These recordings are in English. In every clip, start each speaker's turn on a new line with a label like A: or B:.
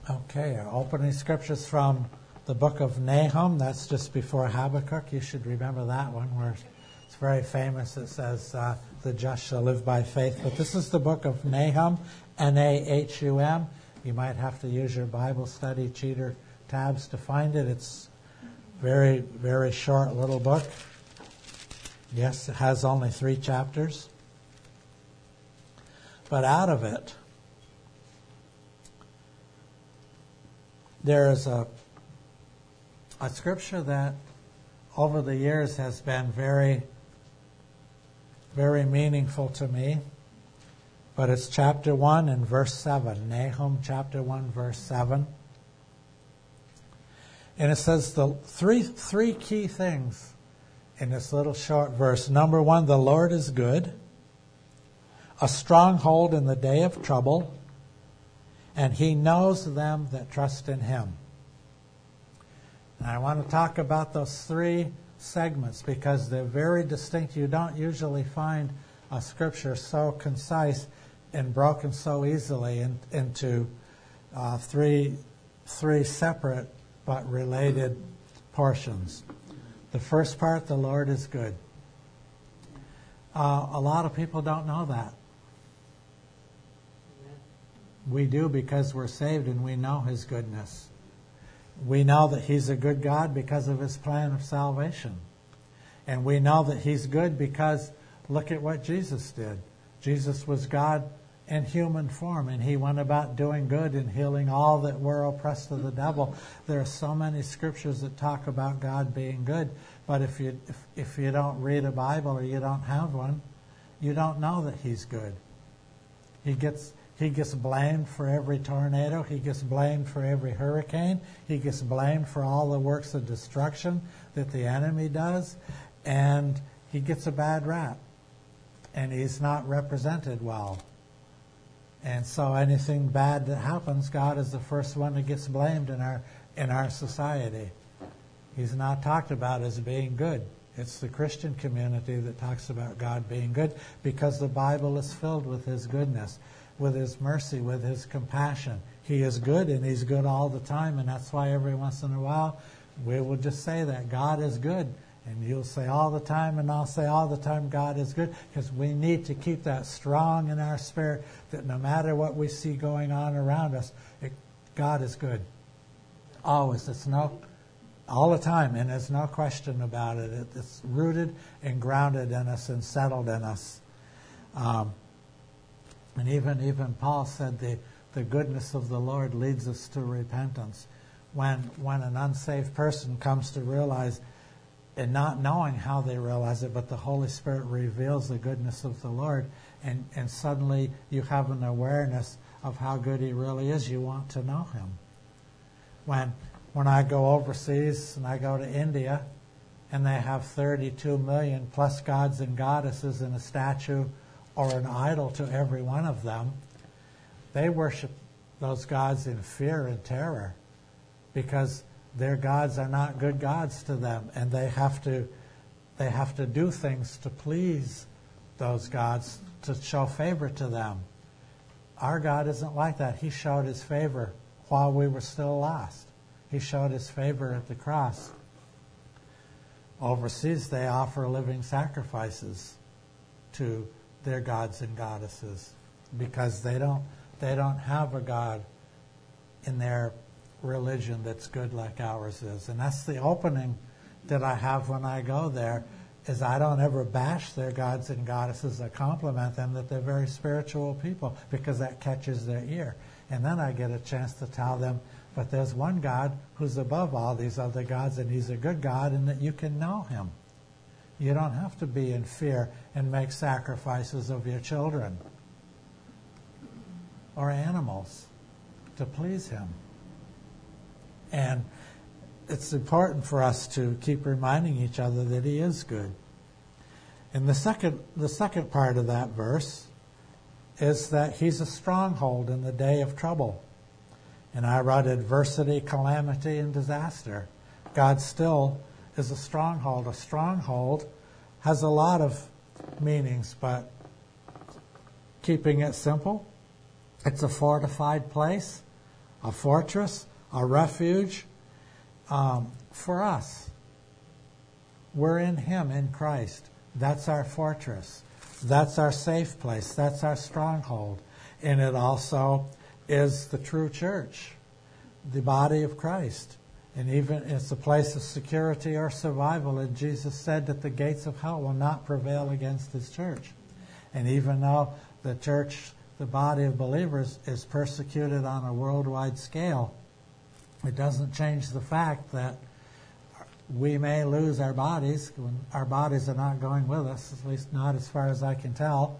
A: Okay, our opening scriptures from the book of Nahum. That's just before Habakkuk. You should remember that one where it's very famous. It says, the just shall live by faith. But this is the book of Nahum, Nahum. You might have to use your Bible study cheater tabs to find it. It's very, very short little book. Yes, it has only 3 chapters. But out of it, there is a scripture that over the years has been very, very meaningful to me. But it's chapter 1 and verse 7. Nahum chapter 1 verse 7. And it says the three key things in this little short verse. Number 1, the Lord is good, a stronghold in the day of trouble, and He knows them that trust in Him. And I want to talk about those 3 segments because they're very distinct. You don't usually find a scripture so concise and broken so easily into 3 separate but related portions. The first part, the Lord is good. A lot of people don't know that. We do because we're saved and we know His goodness. We know that He's a good God because of His plan of salvation. And we know that He's good because look at what Jesus did. Jesus was God in human form, and He went about doing good and healing all that were oppressed of the devil. There are so many scriptures that talk about God being good, but if you don't read a Bible or you don't have one, you don't know that He's good. He gets blamed for every tornado. He gets blamed for every hurricane. He gets blamed for all the works of destruction that the enemy does, and He gets a bad rap, and He's not represented well. And so anything bad that happens, God is the first one that gets blamed in our society. He's not talked about as being good. It's the Christian community that talks about God being good because the Bible is filled with His goodness, with His mercy, with His compassion. He is good, and He's good all the time, and that's why every once in a while we will just say that God is good. And you'll say all the time, and I'll say all the time, God is good, because we need to keep that strong in our spirit that no matter what we see going on around us, God is good. Always. All the time, and there's no question about it. It's rooted and grounded in us and settled in us. And even Paul said the goodness of the Lord leads us to repentance. When an unsaved person comes to realize, and not knowing how they realize it, but the Holy Spirit reveals the goodness of the Lord, and suddenly you have an awareness of how good He really is. You want to know Him. When I go overseas and I go to India, and they have 32 million plus gods and goddesses and a statue or an idol to every one of them, they worship those gods in fear and terror because their gods are not good gods to them, and they have to do things to please those gods to show favor to them. Our God isn't like that. He showed His favor while we were still lost. He showed His favor at the cross. Overseas, they offer living sacrifices to their gods and goddesses because they don't have a God in their religion that's good like ours is. And that's the opening that I have when I go there, is I don't ever bash their gods and goddesses. I compliment them that they're very spiritual people because that catches their ear. And then I get a chance to tell them, but there's one God who's above all these other gods, and He's a good God, and that you can know Him. You don't have to be in fear and make sacrifices of your children or animals to please Him. And it's important for us to keep reminding each other that He is good. And the second part of that verse is that He's a stronghold in the day of trouble. And I wrote adversity, calamity, and disaster. God still is a stronghold. A stronghold has a lot of meanings, but keeping it simple, it's a fortified place, a fortress, a refuge for us. We're in Him, in Christ. That's our fortress. That's our safe place. That's our stronghold. And it also is the true church, the body of Christ. And even it's a place of security or survival. And Jesus said that the gates of hell will not prevail against His church. And even though the church, the body of believers, is persecuted on a worldwide scale, it doesn't change the fact that we may lose our bodies when our bodies are not going with us, at least not as far as I can tell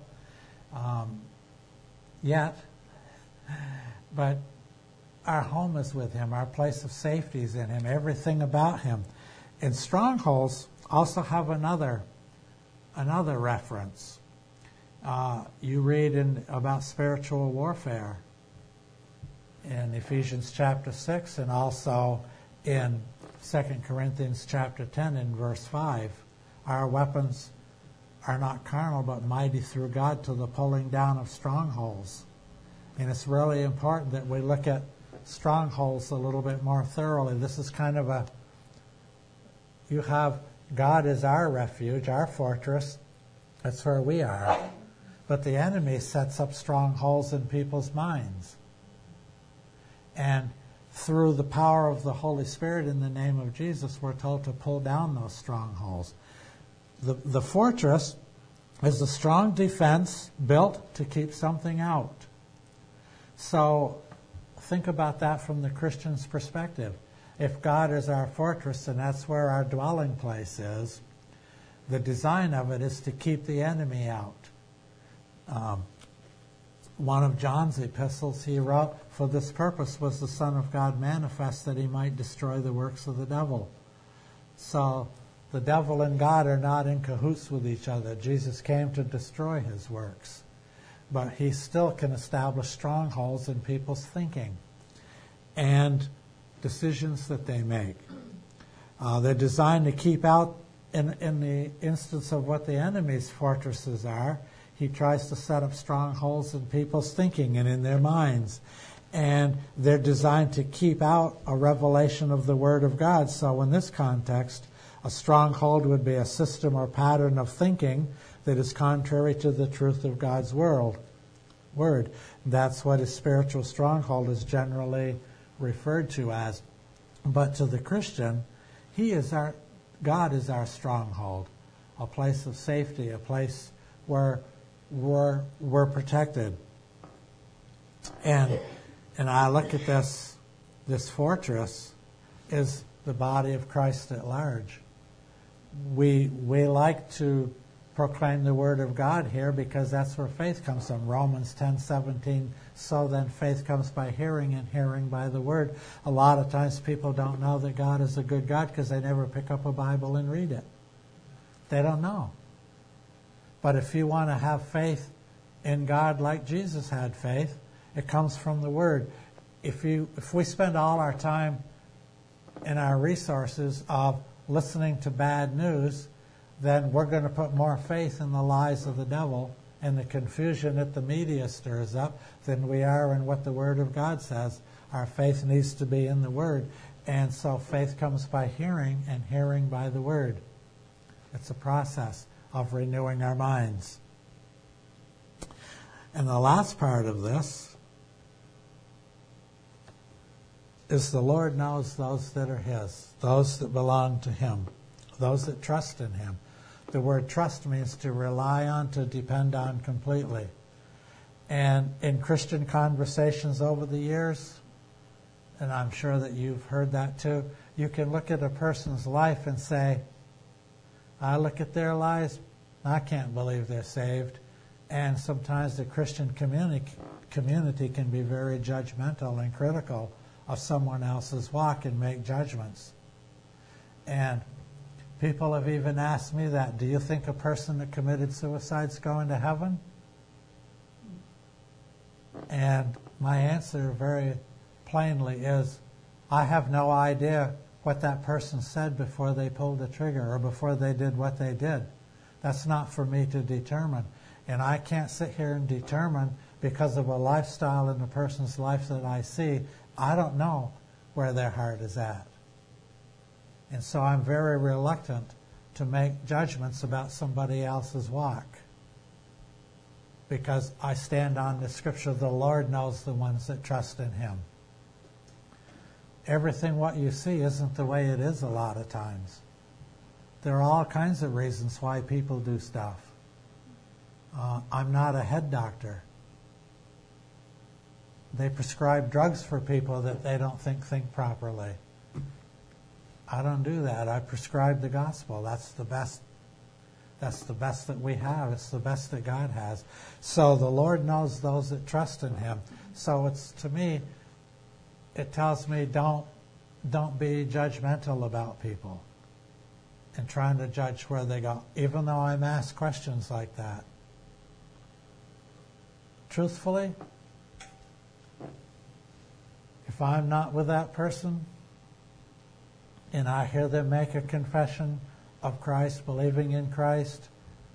A: yet. But our home is with Him. Our place of safety is in Him. Everything about Him. And strongholds also have another reference. You read about spiritual warfare in Ephesians chapter 6 and also in 2 Corinthians chapter 10 and verse 5. Our weapons are not carnal but mighty through God to the pulling down of strongholds. And it's really important that we look at strongholds a little bit more thoroughly. This is kind of you have God as our refuge, our fortress. That's where we are. But the enemy sets up strongholds in people's minds. And through the power of the Holy Spirit in the name of Jesus, we're told to pull down those strongholds. The fortress is a strong defense built to keep something out. So think about that from the Christian's perspective. If God is our fortress and that's where our dwelling place is, the design of it is to keep the enemy out. One of John's epistles he wrote, "For this purpose was the Son of God manifest, that He might destroy the works of the devil." So the devil and God are not in cahoots with each other. Jesus came to destroy His works. But He still can establish strongholds in people's thinking and decisions that they make. They're designed to keep out, in the instance of what the enemy's fortresses are, he tries to set up strongholds in people's thinking and in their minds. And they're designed to keep out a revelation of the Word of God. So in this context, a stronghold would be a system or pattern of thinking that is contrary to the truth of God's Word. That's what a spiritual stronghold is generally referred to as. But to the Christian, God is our stronghold, a place of safety, a place where we're protected. And I look at this fortress is the body of Christ at large. We like to proclaim the Word of God here because that's where faith comes from. Romans 10:17, so then faith comes by hearing and hearing by the Word. A lot of times people don't know that God is a good God because they never pick up a Bible and read it. They don't know. But if you want to have faith in God like Jesus had faith, it comes from the Word. If we spend all our time and our resources of listening to bad news, then we're going to put more faith in the lies of the devil and the confusion that the media stirs up than we are in what the Word of God says. Our faith needs to be in the Word. And so faith comes by hearing, and hearing by the Word. It's a process of renewing our minds. And the last part of this is the Lord knows those that are His, those that belong to Him, those that trust in Him. The word trust means to rely on, to depend on completely. And in Christian conversations over the years, and I'm sure that you've heard that too, you can look at a person's life and say, I look at their lives, I can't believe they're saved. And sometimes the Christian community can be very judgmental and critical of someone else's walk and make judgments. And people have even asked me that, do you think a person that committed suicide is going to heaven? And my answer very plainly is, I have no idea what that person said before they pulled the trigger or before they did what they did. That's not for me to determine. And I can't sit here and determine because of a lifestyle in the person's life that I see I don't know where their heart is at. And so I'm very reluctant to make judgments about somebody else's walk, because I stand on the scripture, the Lord knows the ones that trust in Him. Everything what you see isn't the way it is a lot of times. There are all kinds of reasons why people do stuff. I'm not a head doctor. They prescribe drugs for people that they don't think properly. I don't do that. I prescribe the gospel. That's the best. That's the best that we have. It's the best that God has. So the Lord knows those that trust in Him. So it's, to me, it tells me don't be judgmental about people and trying to judge where they go, even though I'm asked questions like that. Truthfully, if I'm not with that person and I hear them make a confession of Christ, believing in Christ,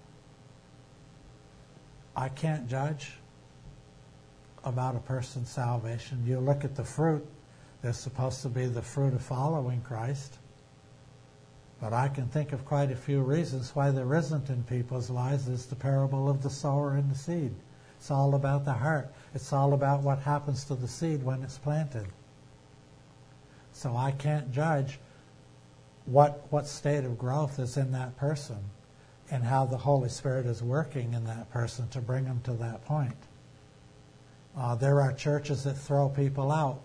A: I can't judge about a person's salvation. You look at the fruit, they're supposed to be the fruit of following Christ. But I can think of quite a few reasons why there isn't in people's lives. There's the parable of the sower and the seed. It's all about the heart. It's all about what happens to the seed when it's planted. So I can't judge what state of growth is in that person and how the Holy Spirit is working in that person to bring them to that point. There are churches that throw people out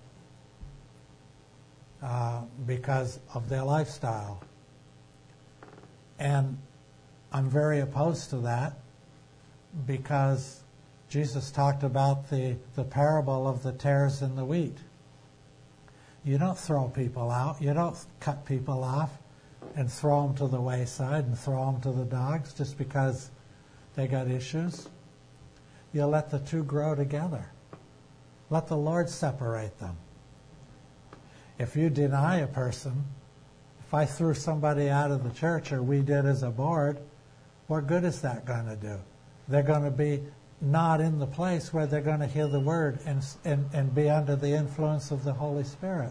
A: because of their lifestyle. And I'm very opposed to that, because Jesus talked about the parable of the tares and the wheat. You don't throw people out. You don't cut people off and throw them to the wayside and throw them to the dogs just because they got issues. You let the two grow together. Let the Lord separate them. If you deny a person, if I threw somebody out of the church, or we did as a board, what good is that going to do? They're going to be not in the place where they're going to hear the word and be under the influence of the Holy Spirit.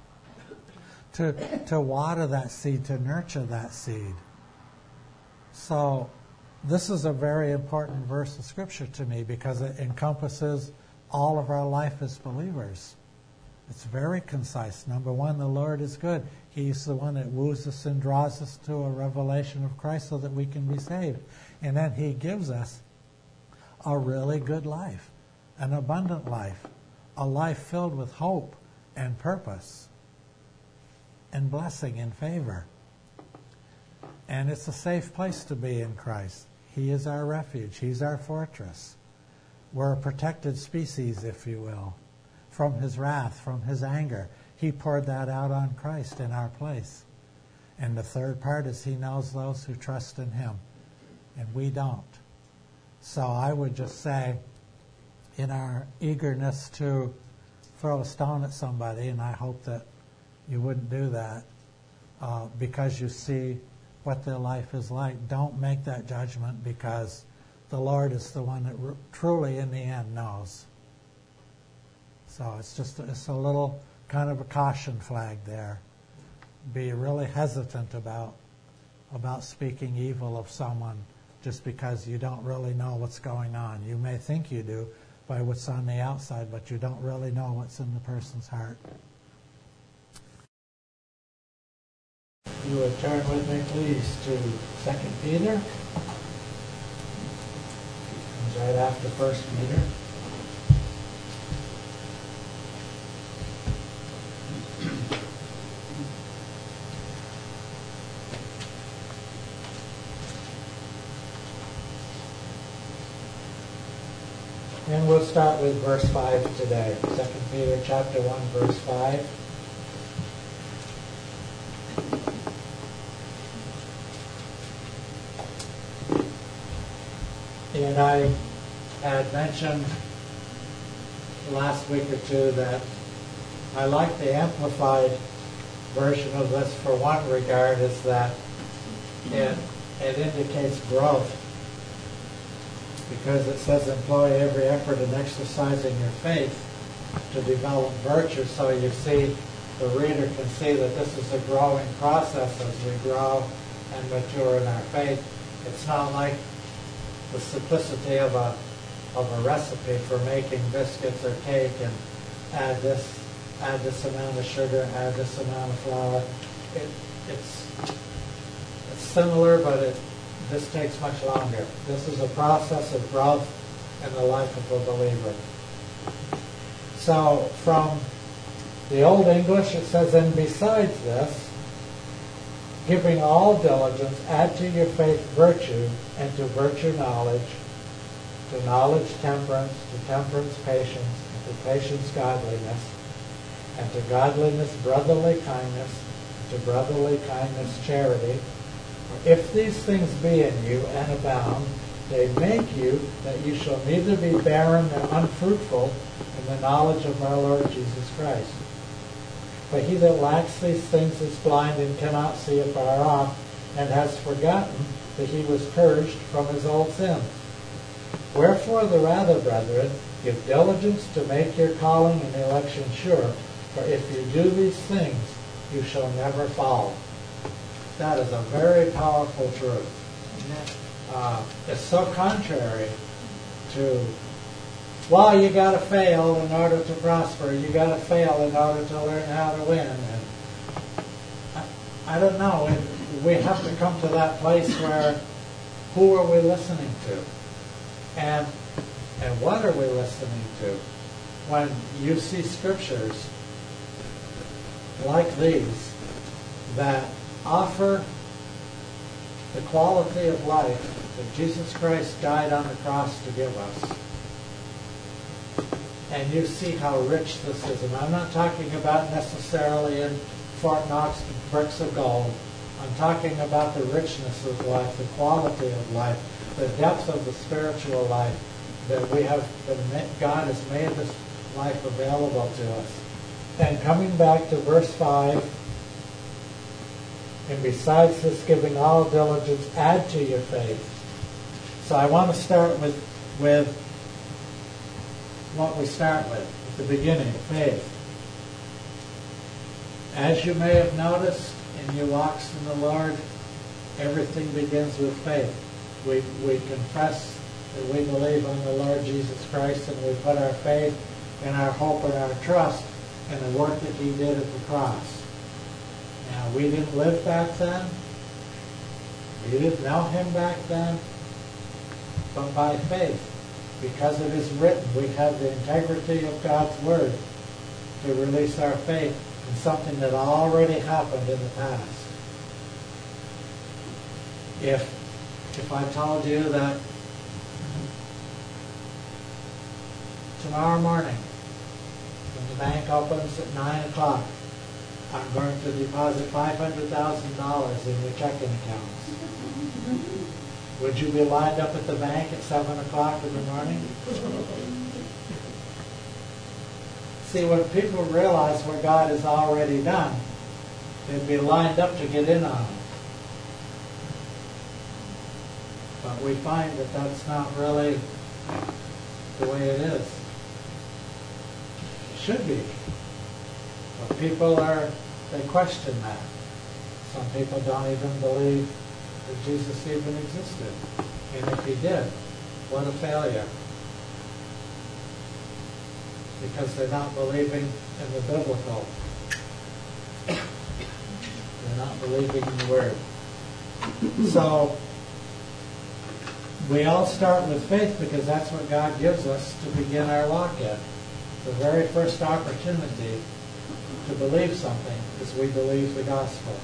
A: To water that seed, to nurture that seed. So this is a very important verse of Scripture to me, because it encompasses all of our life as believers. It's very concise. Number one, the Lord is good. He's the one that woos us and draws us to a revelation of Christ so that we can be saved. And then He gives us a really good life, an abundant life, a life filled with hope and purpose and blessing and favor. And it's a safe place to be in Christ. He is our refuge. He's our fortress. We're a protected species, if you will, from His wrath, from His anger. He poured that out on Christ in our place. And the third part is He knows those who trust in Him, and we don't. So I would just say, in our eagerness to throw a stone at somebody, and I hope that you wouldn't do that because you see what their life is like, don't make that judgment, because the Lord is the one that truly in the end knows. So it's a little kind of a caution flag there. Be really hesitant about speaking evil of someone just because you don't really know what's going on. You may think you do by what's on the outside, but you don't really know what's in the person's heart. You would turn with me, please, to 2 Peter. It's right after 1 Peter. And we'll start with verse 5 today. 2 Peter chapter 1, verse 5. And I had mentioned last week or two that I like the amplified version of this for one regard, is that it indicates growth. Because it says employ every effort in exercising your faith. to develop virtue. So you see, the reader can see that this is a growing process as we grow and mature in our faith. It's not like the simplicity of a recipe for making biscuits or cake and add this amount of sugar, add this amount of flour. It's similar, but this takes much longer. This is a process of growth in the life of a believer. So from the Old English it says, and besides this, giving all diligence, add to your faith virtue, and to virtue knowledge, to knowledge temperance, to temperance patience, and to patience godliness, and to godliness brotherly kindness, and to brotherly kindness charity. For if these things be in you and abound, they make you that you shall neither be barren nor unfruitful in the knowledge of our Lord Jesus Christ. But he that lacks these things is blind and cannot see afar off, and has forgotten that he was purged from his old sins. Wherefore the rather, brethren, give diligence to make your calling and election sure, for if you do these things, you shall never fall. That is a very powerful truth. It's so contrary to, well, you got to fail in order to prosper. You got to fail in order to learn how to win. And I don't know. We have to come to that place where, who are we listening to, and what are we listening to? When you see scriptures like these that offer the quality of life that Jesus Christ died on the cross to give us, and you see how rich this is. And I'm not talking about necessarily in Fort Knox bricks of gold. I'm talking about the richness of life, the quality of life, the depth of the spiritual life that we have. God has made this life available to us. And coming back to verse 5, and besides this, giving all diligence, add to your faith. So I want to start with what we start with at the beginning, faith. As you may have noticed in your walks in the Lord, everything begins with faith. We confess that we believe on the Lord Jesus Christ, and we put our faith and our hope and our trust in the work that he did at the cross. Now, we didn't live back then. We didn't know him back then. But by faith, because it is written, we have the integrity of God's Word to release our faith in something that already happened in the past. If I told you that tomorrow morning, when the bank opens at 9 o'clock, I'm going to deposit $500,000 in your checking accounts, would you be lined up at the bank at 7 o'clock in the morning? See, when people realize what God has already done, they'd be lined up to get in on it. But we find that that's not really the way it is. It should be. But people they question that. Some people don't even believe that Jesus even existed. And if he did, what a failure. Because they're not believing in the biblical. They're not believing in the Word. So, we all start with faith because that's what God gives us to begin our walk in. The very first opportunity to believe something is we believe the gospel.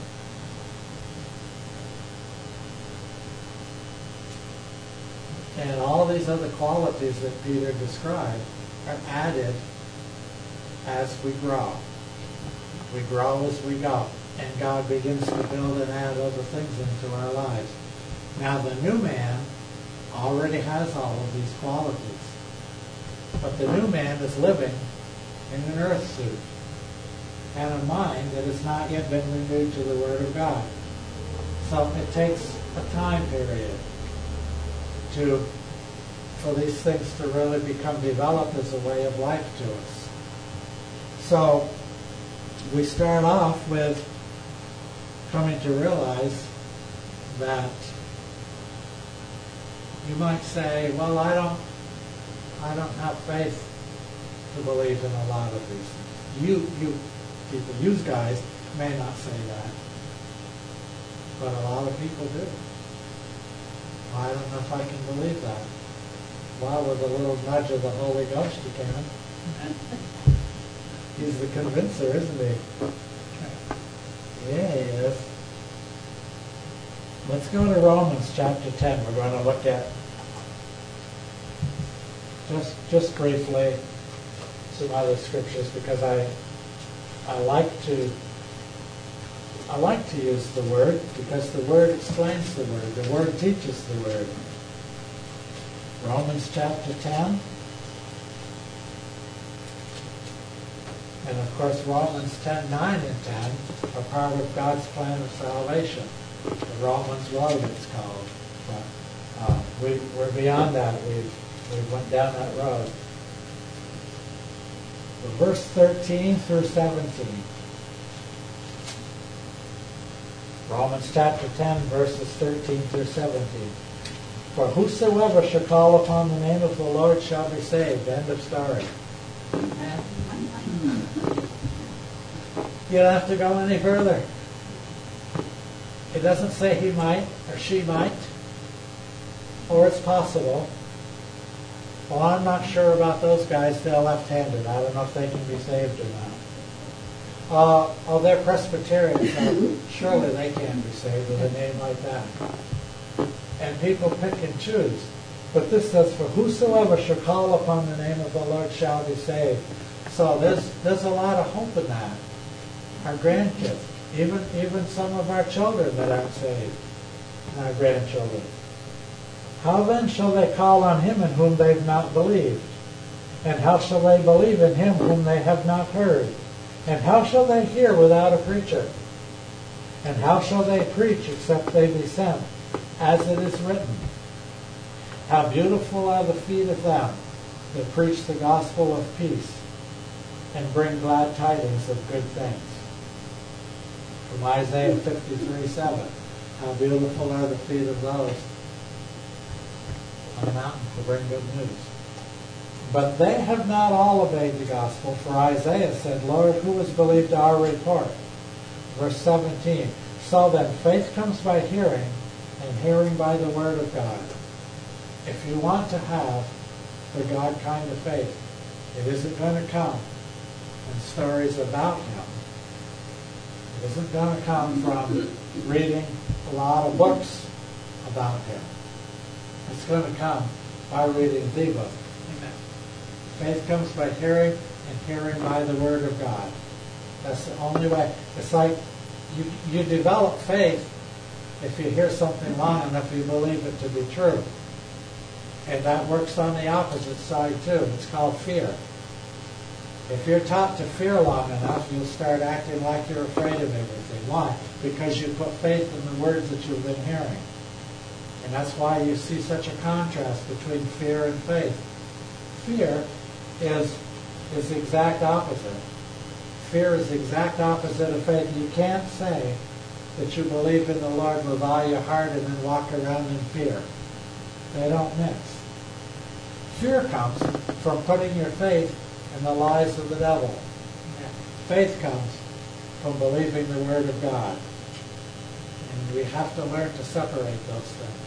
A: And all these other qualities that Peter described are added as we grow. We grow as we go. And God begins to build and add other things into our lives. Now the new man already has all of these qualities. But the new man is living in an earth suit and a mind that has not yet been renewed to the Word of God. So it takes a time period for these things to really become developed as a way of life to us. So we start off with coming to realize that you might say, well, I don't have faith to believe in a lot of these things. You people, you guys may not say that, but a lot of people do. I don't know if I can believe that. Well, with a little nudge of the Holy Ghost, you can. He's the convincer, isn't he? Yeah, he is. Let's go to Romans chapter 10. We're going to look at, just briefly, some other scriptures, because I like to use the Word, because the Word explains the Word. The Word teaches the Word. Romans chapter 10. And of course, Romans 10, 9 and 10 are part of God's plan of salvation. The Romans road, it's called. But we're beyond that. We went down that road. Verse 13 through 17. Romans chapter 10, verses 13 through 17. For whosoever shall call upon the name of the Lord shall be saved. End of story. You don't have to go any further. It doesn't say he might or she might, or it's possible. Well, I'm not sure about those guys. They're left-handed. I don't know if they can be saved or not. They're Presbyterians, so surely they can be saved with a name like that. And people pick and choose. But this says, for whosoever shall call upon the name of the Lord shall be saved. So there's a lot of hope in that. Our grandkids, even some of our children that aren't saved, and our grandchildren. How then shall they call on him in whom they've not believed? And how shall they believe in him whom they have not heard? And how shall they hear without a preacher? And how shall they preach except they be sent? As it is written, how beautiful are the feet of them that preach the gospel of peace and bring glad tidings of good things. From Isaiah 53:7, how beautiful are the feet of those on the mountain to bring good news. But they have not all obeyed the gospel, for Isaiah said, Lord, who has believed our report? Verse 17, so then faith comes by hearing, and hearing by the word of God. If you want to have the God kind of faith, it isn't going to come in stories about him. It isn't going to come from reading a lot of books about him. It's going to come by reading the book. Amen. Faith comes by hearing, and hearing by the word of God. That's the only way. It's like you develop faith if you hear something long enough, you believe it to be true. And that works on the opposite side too. It's called fear. If you're taught to fear long enough, you'll start acting like you're afraid of everything. Why? Because you put faith in the words that you've been hearing. And that's why you see such a contrast between fear and faith. Fear is the exact opposite. Fear is the exact opposite of faith. You can't say that you believe in the Lord with all your heart and then walk around in fear. They don't mix. Fear comes from putting your faith in the lies of the devil. Faith comes from believing the Word of God. And we have to learn to separate those things.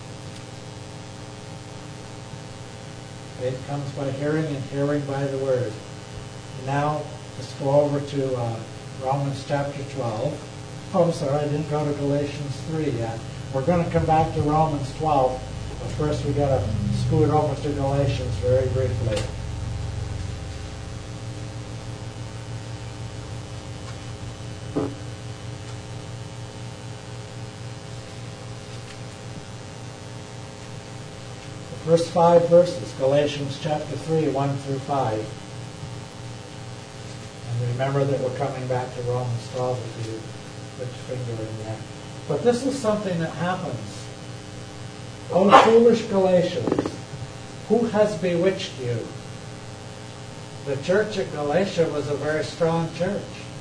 A: Faith comes by hearing, and hearing by the Word. Now, let's go over to Romans chapter 12. Oh, I'm sorry, I didn't go to Galatians 3 yet. We're going to come back to Romans 12, but first we've got to scoot over to Galatians very briefly. The first 5 verses, Galatians chapter 3, 1 through 5. And remember that we're coming back to Romans 12 if you put your finger in there. But this is something that happens. O foolish Galatians, who has bewitched you? The church at Galatia was a very strong church.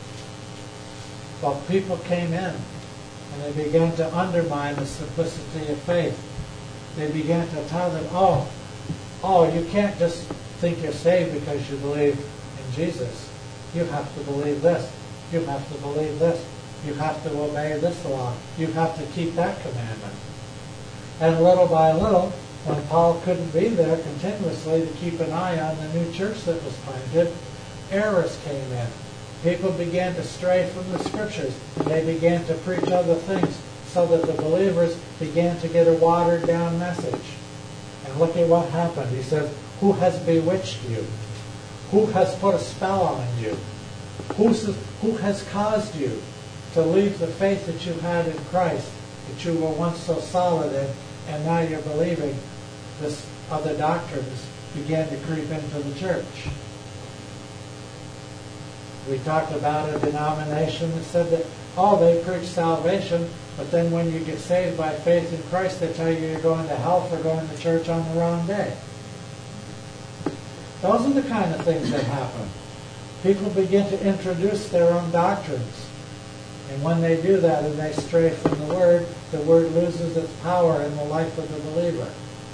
A: But people came in and they began to undermine the simplicity of faith. They began to tell them, oh, you can't just think you're saved because you believe in Jesus. You have to believe this. You have to believe this. You have to obey this law. You have to keep that commandment. And little by little, when Paul couldn't be there continuously to keep an eye on the new church that was planted, errors came in. People began to stray from the Scriptures, and they began to preach other things, so that the believers began to get a watered-down message. And look at what happened. He says, who has bewitched you? Who has put a spell on you? Who has caused you to leave the faith that you had in Christ, that you were once so solid in, and now you're believing this other doctrines began to creep into the church? We talked about a denomination that said that, they preach salvation, but then when you get saved by faith in Christ, they tell you you're going to hell for going to church on the wrong day. Those are the kind of things that happen. People begin to introduce their own doctrines. And when they do that and they stray from the Word loses its power in the life of the believer.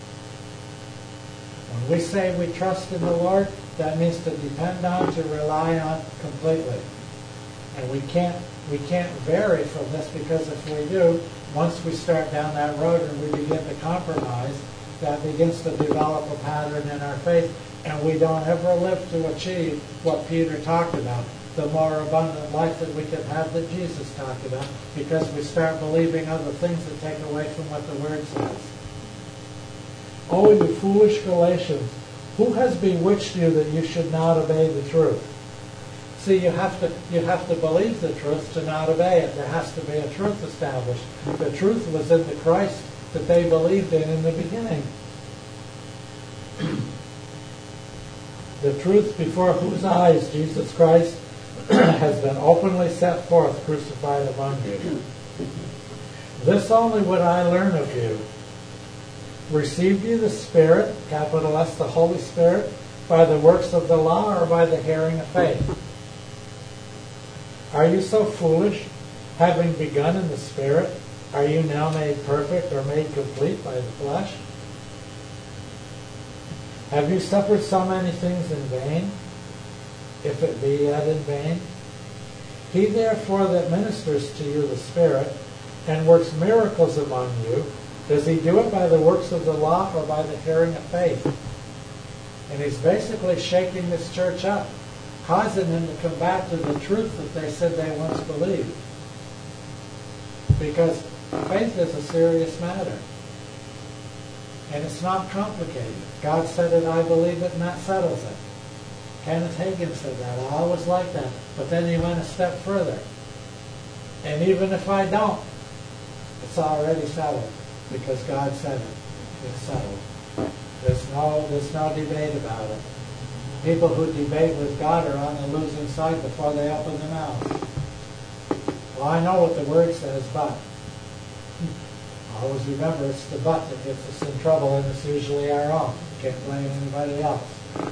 A: When we say we trust in the Lord, that means to depend on, to rely on completely. And we can't vary from this, because if we do, once we start down that road and we begin to compromise, that begins to develop a pattern in our faith, and we don't ever live to achieve what Peter talked about, the more abundant life that we can have that Jesus talked about, because we start believing other things that take away from what the Word says. Oh, you foolish Galatians, who has bewitched you that you should not obey the truth? See, you have to believe the truth to not obey it. There has to be a truth established. The truth was in the Christ that they believed in the beginning. The truth before whose eyes Jesus Christ has been openly set forth, crucified among you. This only would I learn of you. Received you the Spirit, capital S, the Holy Spirit, by the works of the law or by the hearing of faith? Are you so foolish, having begun in the Spirit, are you now made perfect or made complete by the flesh? Have you suffered so many things in vain, if it be yet in vain? He therefore that ministers to you the Spirit, and works miracles among you, does he do it by the works of the law or by the hearing of faith? And he's basically shaking this church up, causing them to come back to the truth that they said they once believed. Because faith is a serious matter. And it's not complicated. God said it, I believe it, and that settles it. Kenneth Hagin said that. I always liked that. But then he went a step further. And even if I don't, it's already settled. Because God said it. It's settled. There's no debate about it. People who debate with God are on the losing side before they open their mouth. Well, I know what the Word says, but always remember it's the but that gets us in trouble, and it's usually our own. Can't blame anybody else.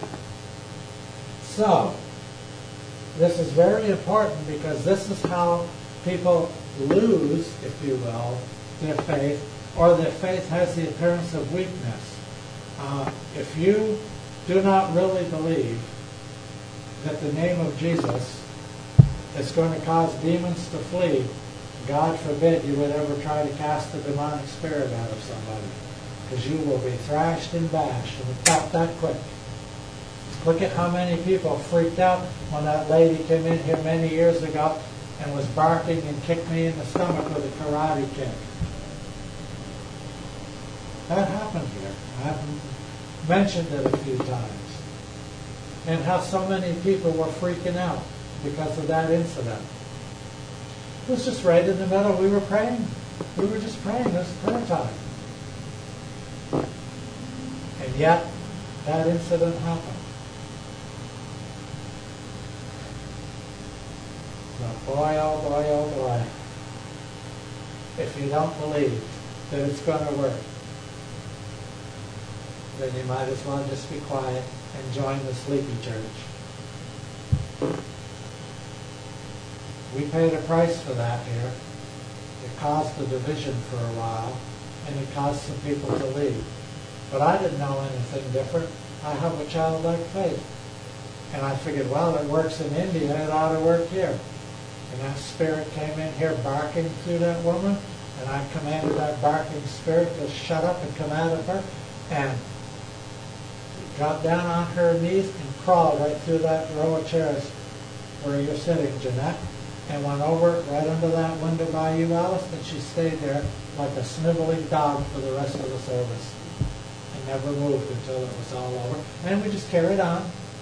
A: So, this is very important, because this is how people lose, if you will, their faith, or their faith has the appearance of weakness. If you do not really believe that the name of Jesus is going to cause demons to flee, God forbid you would ever try to cast a demonic spirit out of somebody, because you will be thrashed and bashed, and stop that quick. Look at how many people freaked out when that lady came in here many years ago and was barking and kicked me in the stomach with a karate kick. That happened here. I've mentioned it a few times. And how so many people were freaking out because of that incident. It was just right in the middle. We were praying. We were just praying. It was prayer time. And yet, that incident happened. So boy, oh boy. If you don't believe that it's going to work, then you might as well just be quiet and join the sleepy church. We paid a price for that here. It caused a division for a while, and it caused some people to leave. But I didn't know anything different. I have a childlike faith. And I figured, well, it works in India, it ought to work here. And that spirit came in here barking through that woman, and I commanded that barking spirit to shut up and come out of her, and got down on her knees and crawled right through that row of chairs where you're sitting, Jeanette, and went over right under that window by you, Alice, and she stayed there like a sniveling dog for the rest of the service and never moved until it was all over. And we just carried on.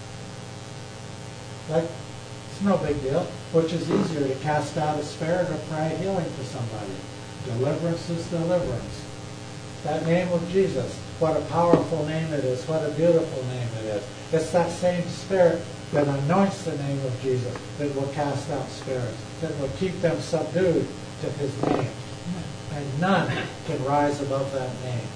A: Like, it's no big deal. Which is easier, to cast out a spirit or pray healing for somebody? Deliverance is deliverance. That name of Jesus, what a powerful name it is, what a beautiful name it is. It's that same spirit that anoints the name of Jesus that will cast out spirits, that will keep them subdued to his name. And none can rise above that name.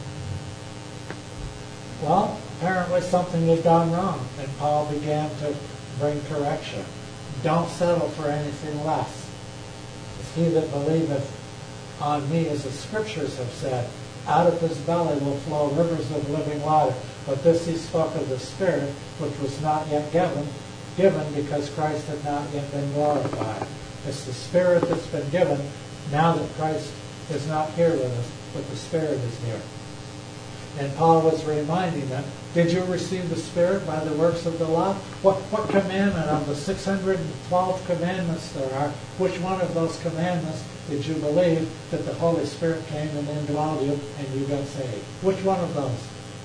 A: Well, apparently something had gone wrong, and Paul began to bring correction. Don't settle for anything less. It's he that believeth on me, as the scriptures have said, out of his belly will flow rivers of living water. But this he spoke of the Spirit, which was not yet given because Christ had not yet been glorified. It's the Spirit that's been given now that Christ is not here with us, but the Spirit is here. And Paul was reminding them, did you receive the Spirit by the works of the law? What commandment of the 612 commandments there are, which one of those commandments did you believe that the Holy Spirit came and indwelled you and you got saved? Which one of those?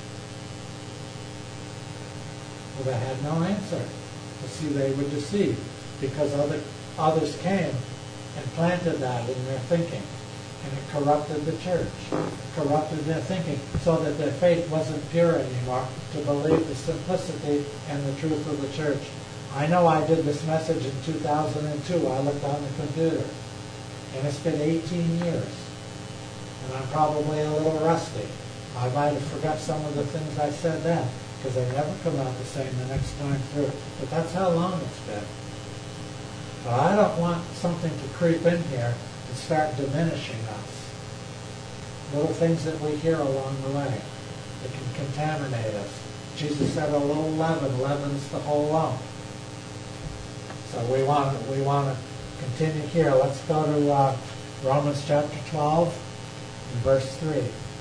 A: Well, they had no answer. You see, they were deceived because others came and planted that in their thinking. And it corrupted the church, corrupted their thinking, so that their faith wasn't pure anymore to believe the simplicity and the truth of the church. I know I did this message in 2002. I looked on the computer. And it's been 18 years. And I'm probably a little rusty. I might have forgot some of the things I said then, because they never come out the same the next time through. But that's how long it's been. But I don't want something to creep in here and start diminishing us. Little things that we hear along the way that can contaminate us. Jesus said a little leaven leavens the whole lump. So we want to continue here. Let's go to Romans chapter 12 and verse 3.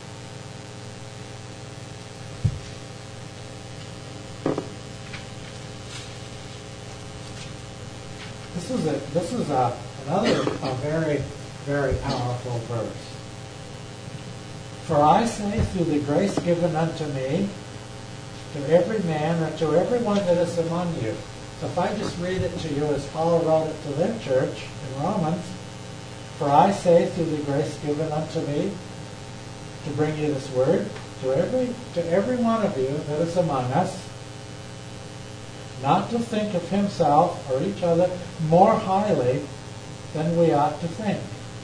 A: This is another very, very powerful verse. For I say, through the grace given unto me, to every man or to everyone that is among you. So if I just read it to you as Paul wrote it to their church in Romans, for I say, through the grace given unto me, to bring you this word, to every one of you that is among us, not to think of himself or each other more highly than we ought to think,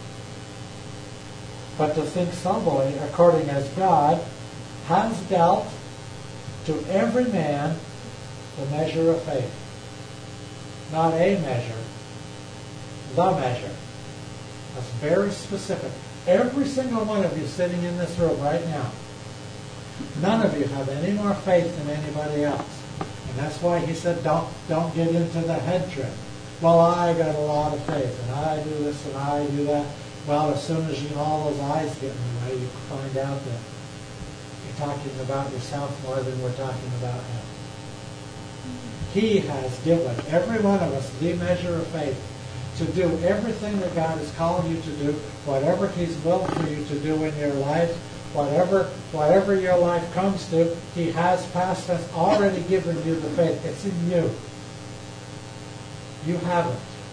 A: but to think soberly according as God has dealt to every man the measure of faith. Not a measure, the measure. That's very specific. Every single one of you sitting in this room right now, none of you have any more faith than anybody else. And that's why he said, don't get into the head trip. Well, I got a lot of faith, and I do this and I do that. Well, as soon as all those eyes get in the way, you find out that you're talking about yourself more than we're talking about him. He has given every one of us the measure of faith to do everything that God has called you to do, whatever he's willed for you to do in your life, whatever your life comes to, he has already given you the faith. It's in you. You haven't.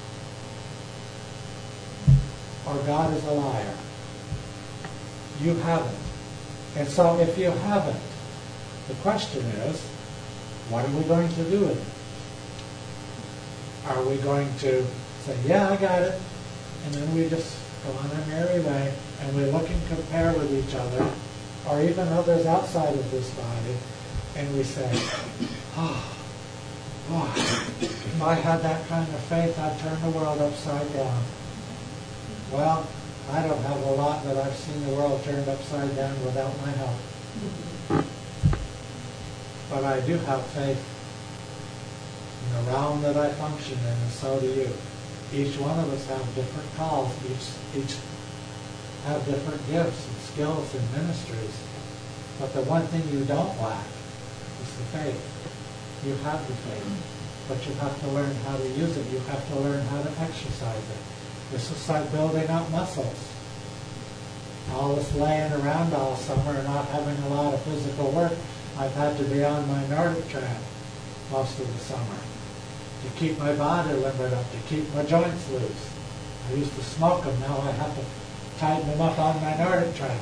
A: Or God is a liar. You haven't. And so if you haven't, the question is, what are we going to do with it? Are we going to say, yeah, I got it, and then we just go on our merry way, and we look and compare with each other, or even others outside of this body, and we say, Oh, if I had that kind of faith, I'd turn the world upside down. Well, I don't have a lot, but I've seen the world turned upside down without my help. But I do have faith in the realm that I function in, and so do you. Each one of us have different calls. Each have different gifts and skills and ministries. But the one thing you don't lack is the faith. You have the faith, but you have to learn how to use it. You have to learn how to exercise it. This is like building up muscles. All this laying around all summer and not having a lot of physical work, I've had to be on my Nordic tram most of the summer to keep my body limbered up, to keep my joints loose. I used to smoke them. Now I have to tighten them up on my Nordic tram.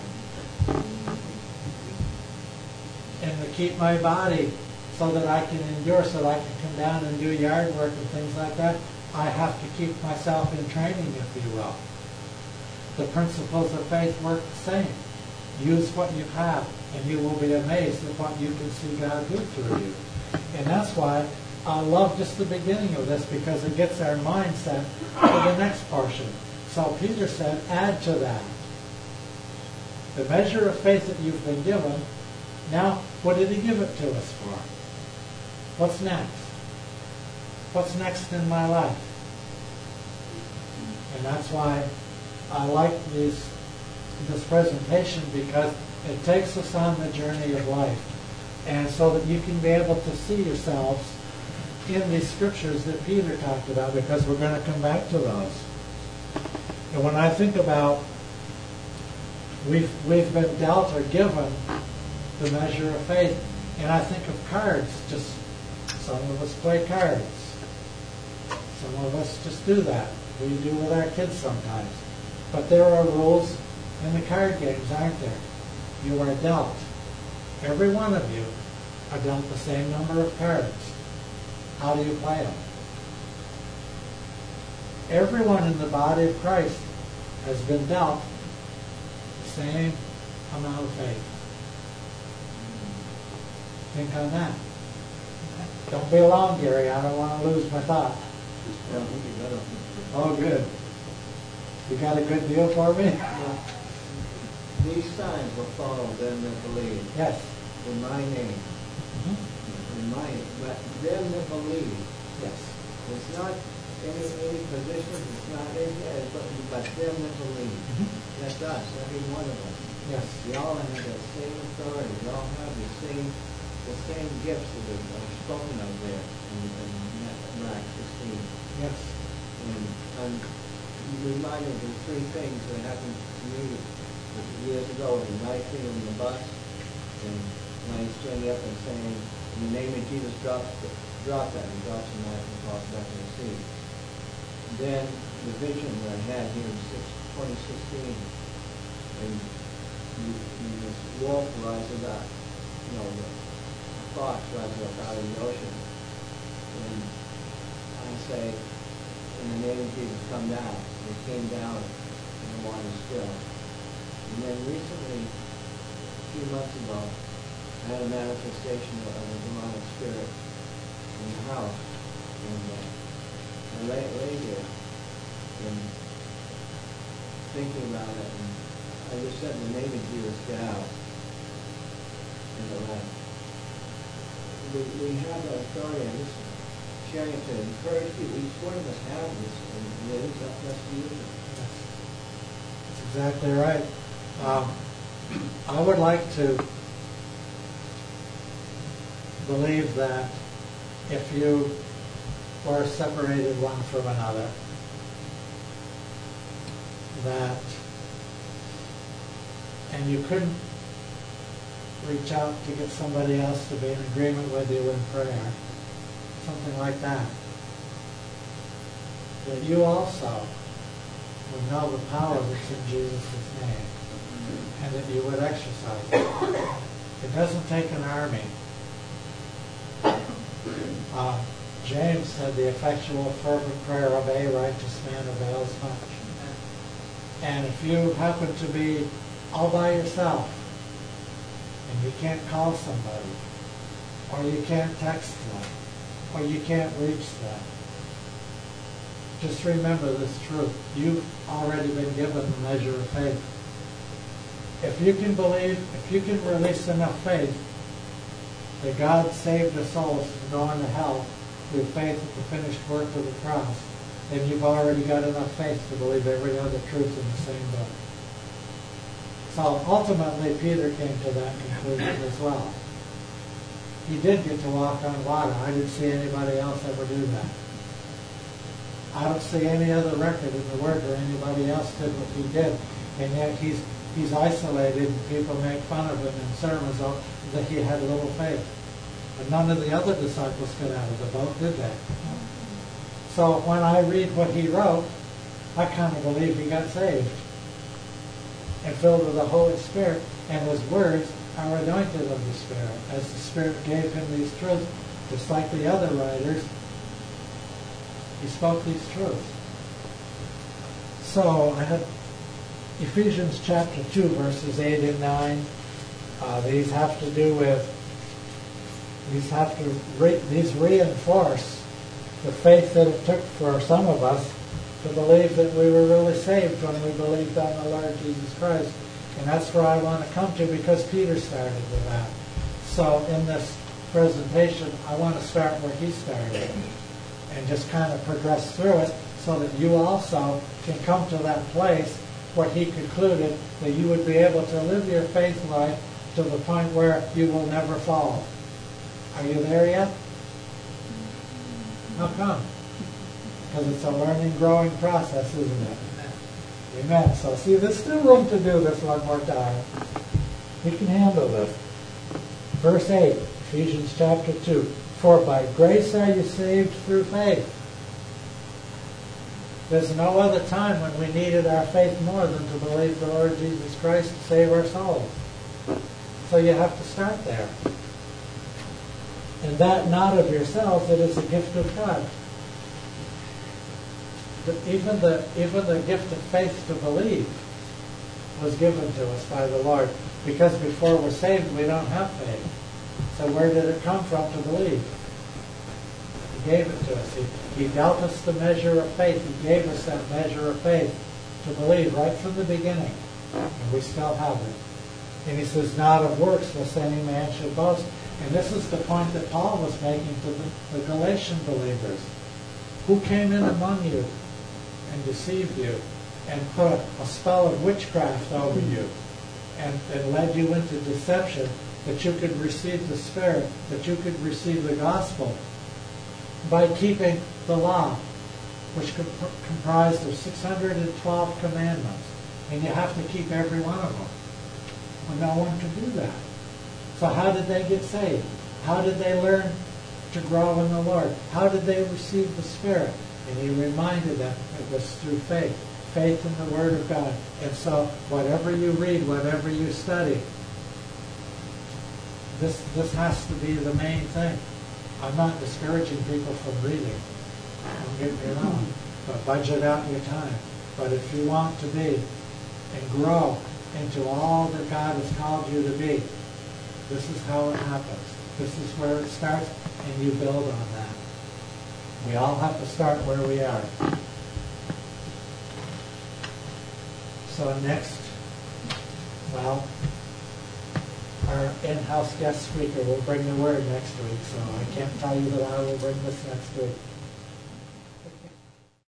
A: And to keep my body so that I can endure, so that I can come down and do yard work and things like that, I have to keep myself in training, if you will. The principles of faith work the same. Use what you have, and you will be amazed at what you can see God do through you. And that's why I love just the beginning of this, because it gets our mindset to the next portion. So Peter said, add to that. The measure of faith that you've been given, now what did he give it to us for? What's next? What's next in my life? And that's why I like this presentation, because it takes us on the journey of life. And so that you can be able to see yourselves in these scriptures that Peter talked about, because we're going to come back to those. And when I think about we've been dealt or given the measure of faith, and I think of cards, just some of us play cards. Some of us just do that. We do with our kids sometimes. But there are rules in the card games, aren't there? You are dealt. Every one of you are dealt the same number of cards. How do you play them? Everyone in the body of Christ has been dealt the same amount of faith. Think on that. Don't be alone, Gary. I don't want to lose my thought. Oh, good. You got a good deal for me?
B: Yeah. These signs will follow them that believe.
A: Yes.
B: In my name.
A: Mm-hmm.
B: In my name. But them that believe.
A: Yes.
B: It's not any position. It's not any, but them that believe.
A: Mm-hmm.
B: That's us, every one of us.
A: Yes.
B: We all have that same authority. We all have the same gifts that are spoken of there in Acts 16.
A: Yes.
B: And I'm reminded of the three things that happened to me years ago with a knife in the bus, and when I standing up and saying, in the name of Jesus, drop that. He drops the knife and falls back in the seat. Then the vision that I had here in 2016, and this wolf rises up, the fox rises up out of the ocean, and I say, in the name of Jesus, come down. And it came down, and the water was still. And then recently, a few months ago, I had a manifestation of a demonic spirit in the house. And I lay here and thinking about it, and I just said, in the name of Jesus, get out. And it left. We have that authority. I'm just sharing it to encourage people. Each one of us have this, and it is up to us to use it.
A: That's exactly right. I would like to believe that if you were separated one from another, and you couldn't reach out to get somebody else to be in agreement with you in prayer, something like that you also would know the power that's in Jesus' name, and that you would exercise it. It doesn't take an army. James said the effectual fervent prayer of a righteous man avails much. And if you happen to be all by yourself, and you can't call somebody, or you can't text them, or you can't reach that. Just remember this truth. You've already been given the measure of faith. If you can believe, if you can release enough faith that God saved the souls from going to hell through faith in the finished work of the cross, then you've already got enough faith to believe every other truth in the same book. So ultimately, Peter came to that conclusion as well. He did get to walk on water. I didn't see anybody else ever do that. I don't see any other record in the Word where anybody else did what he did, and yet he's isolated, and people make fun of him in sermons that he had little faith. But none of the other disciples got out of the boat, did they? So when I read what he wrote, I kind of believe he got saved and filled with the Holy Spirit, and his words are anointed of the Spirit, as the Spirit gave him these truths, just like the other writers. He spoke these truths. So I have Ephesians chapter 2, verses 8 and 9. These have to do with, these reinforce the faith that it took for some of us to believe that we were really saved when we believed on the Lord Jesus Christ. And that's where I want to come to, because Peter started with that. So in this presentation, I want to start where he started and just kind of progress through it so that you also can come to that place where he concluded that you would be able to live your faith life to the point where you will never fall. Are you there yet? How come? Because it's a learning, growing process, isn't it? Amen. So see, there's still room to do this one more time. We can handle this. Verse 8, Ephesians chapter 2. For by grace are you saved through faith. There's no other time when we needed our faith more than to believe the Lord Jesus Christ to save our souls. So you have to start there. And that not of yourselves, it is a gift of God. But even the gift of faith to believe was given to us by the Lord. Because before we're saved, we don't have faith. So where did it come from to believe? He gave it to us. He dealt us the measure of faith. He gave us that measure of faith to believe right from the beginning. And we still have it. And he says, not of works, lest any man should boast. And this is the point that Paul was making to the Galatian believers. Who came in among you and deceived you and put a spell of witchcraft over you and led you into deception, that you could receive the Spirit, that you could receive the gospel by keeping the law, which comprised of 612 commandments. And you have to keep every one of them. Well, no one could do that. So how did they get saved? How did they learn to grow in the Lord? How did they receive the Spirit? And he reminded them it was through faith. Faith in the Word of God. And so whatever you read, whatever you study, this has to be the main thing. I'm not discouraging people from reading. Don't get me wrong. But budget out your time. But if you want to be and grow into all that God has called you to be, this is how it happens. This is where it starts, and you build on that. We all have to start where we are. So next, well, our in-house guest speaker will bring the word next week, so I can't tell you that I will bring this next week.